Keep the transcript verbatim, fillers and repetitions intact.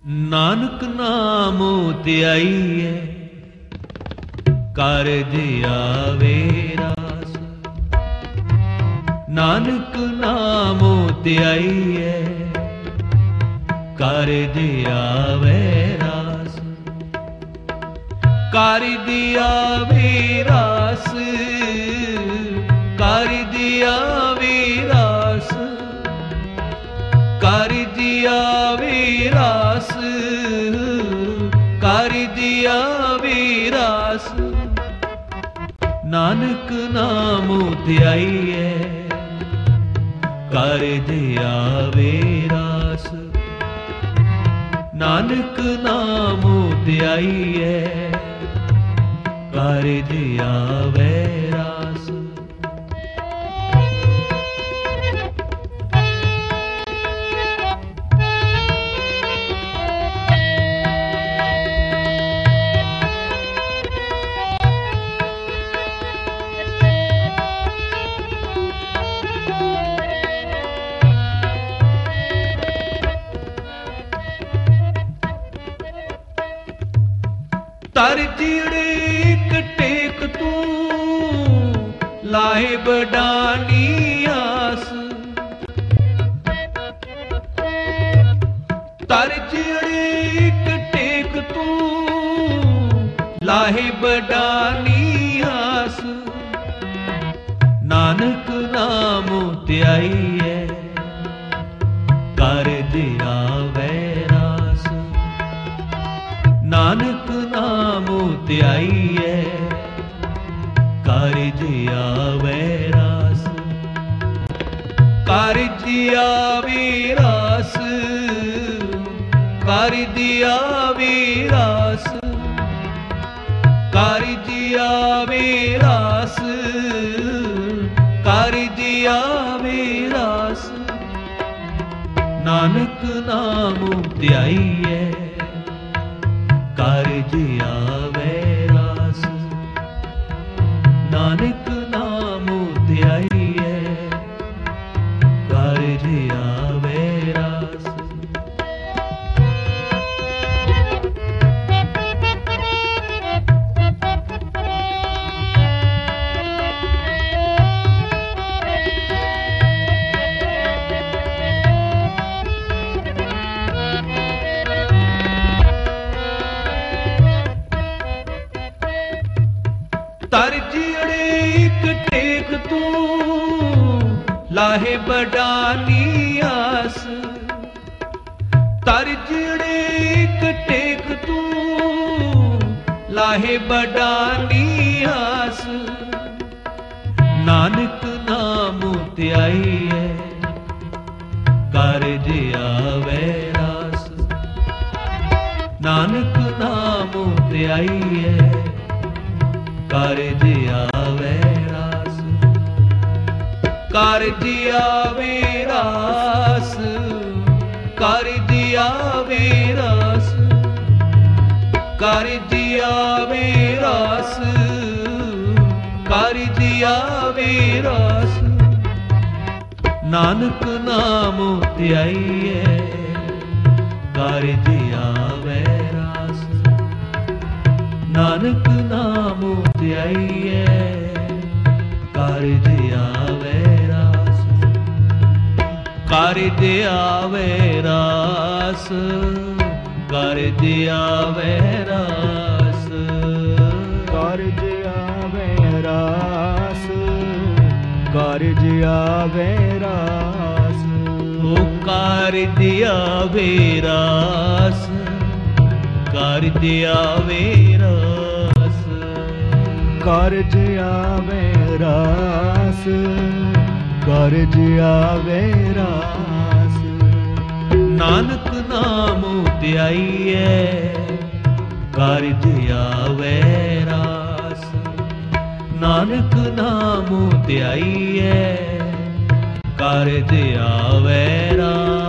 ਨਾਨਕ ਨਾਮ ਧਿਆਈਐ ਕਾਰਜ ਆਵੇ ਰਾਸ। ਨਾਨਕ ਨਾਮ ਧਿਆਈਐ ਕਾਰਜ ਆਵੇ ਰਾਸ। ਕਾਰਜ ਆਵੇ ਰਾਸ, ਕਾਰਜ ਆਵੇ ਰਾਸ, ਕਾਰਜ ਆਵੇ ਰਾਸ, ਕਾਰਜ ਆਵੇ ਰਾਸ। ਨਾਨਕ ਨਾਮ ਧਿਆਈਐ ਕਾਰਜ ਆਵੇ ਰਾਸ। ਨਾਨਕ ਨਾਮ ਧਿਆਈਐ ਕਾਰਜ ਆਵੇ ਰਾਸ। ਤਰ ਜਿਹੜੇ ਇੱਕ ਟੇਕ ਤੂੰ ਲਾਹੇ ਬਡਾਨੀ ਆਸ। ਤਰ ਜਿਹੜੇ ਇੱਕ ਟੇਕ ਤੂੰ ਲਾਹੇ ਬਡਾਨੀ ਆਸ। ਨਾਨਕ ਨਾਮ ਧਿਆਈਐ ਕਾਰਜ ਆਵੇ ਰਾਸ। ਨਾਨਕ ਨਾਮ ਧਿਆਈਐ ਕਾਰਜ ਆਵੇ ਰਾਸ। ਕਾਰਜ ਆਵੇ ਰਾਸ, ਕਾਰਜ ਆਵੇ ਰਾਸ, ਕਾਰਜ ਆਵੇ ਰਾਸ, ਕਾਰਜ ਆਵੇ ਰਾਸ। ਨਾਨਕ ਨਾਮ ਧਿਆਈਐ ਕਾਰਜ ਆਵੇ ਰਾਸ। ਨਾਨਕ ਨਾਮ ਧਿਆਈਐ ਕਾਰਜ ਆਵੇ ਰਾਸ। ਤਰ ਜਿਹੜੇ ਇੱਕ ਟੇਕ ਤੂੰ ਲਾਹੇ ਬਡਾਨੀ ਆਸ। ਤਰ ਜਿਹੜੇ ਇੱਕ ਟੇਕ ਤੂੰ ਲਾਹੇ ਬਡਾਨੀ ਆਸ। ਨਾਨਕ ਨਾਮ ਧਿਆਈਐ ਕਾਰਜ ਆਵੇ ਰਾਸ। ਨਾਨਕ ਨਾਮ ਧਿਆਈਐ ਕਾਰਜ ਆਵੇ ਰਾਸ। ਕਾਰਜ ਆਵੇ ਰਾਸ, ਕਾਰਜ ਆਵੇ ਰਾਸ, ਕਾਰਜ ਆਵੇ ਰਾਸ, ਕਾਰਜ ਆਵੇ ਰਾਸ। ਨਾਨਕ ਨਾਮ ਧਿਆਈਐ ਕਾਰਜ ਆਵੇ ਰਾਸ। ਨਾਨਕ ਨਾਮ ਧਿਆਈਐ ਕਾਰਜ ਆਵੇ ਰਾਸ। ਕਾਰਜ ਆਵੇ ਰਾਸ, ਕਾਰਜ ਆਵੇ ਰਾਸ, ਕਾਰਜ ਆਵੇ ਰਾਸ, ਕਾਰਜ ਆਵੇ ਰਾਸ। ਓ ਕਾਰਜ ਆਵੇ ਰਾਸ, ਕਾਰਜ ਆਵੇ ਰਾਸ, ਕਾਰਜ ਆਵੇ ਰਾਸ, ਕਾਰਜ ਆਵੇ ਰਾਸ। ਨਾਨਕ ਨਾਮ ਧਿਆਈਐ ਕਾਰਜ ਆਵੇ ਰਾਸ। ਨਾਨਕ ਨਾਮ ਧਿਆਈਐ ਕਾਰਜ ਆਵੇ ਰਾਸ।